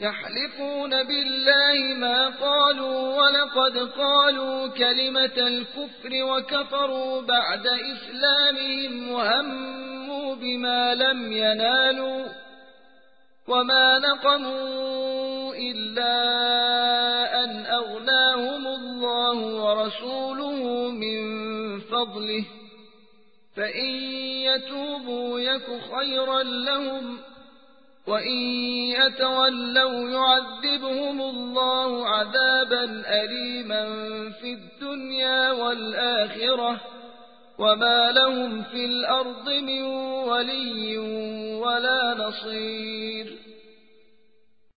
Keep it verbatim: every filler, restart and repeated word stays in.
يحلفون بالله ما قالوا ولقد قالوا كلمة الكفر وكفروا بعد إسلامهم وهموا بما لم ينالوا وما نقموا إلا أن أغناهم الله ورسوله من فضله فإن يتوبوا يك خيرا لهم وإن يتولوا يعذبهم الله عذابا أليما في الدنيا والآخرة وما لهم في الأرض من ولي ولا نصير.